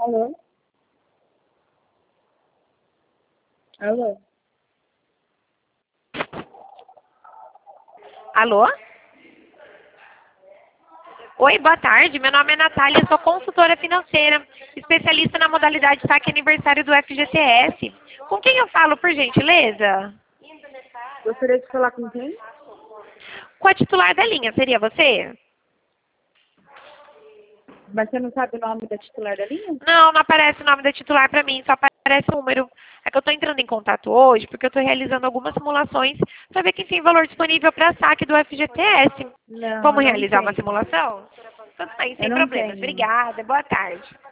Alô? Alô? Alô? Oi, boa tarde. Meu nome é Natália, eu sou consultora financeira, especialista na modalidade saque aniversário do FGTS. Com quem eu falo, por gentileza? Gostaria de falar com quem? Com a titular da linha, seria você? Mas você não sabe o nome da titular da linha? Não aparece o nome da titular para mim, só aparece o número. É que eu estou entrando em contato hoje porque eu estou realizando algumas simulações para ver quem tem valor disponível para saque do FGTS. Não, eu Vamos não realizar uma tenho. simulação? Tudo bem, Eu sem não problemas. tenho. Obrigada, boa tarde.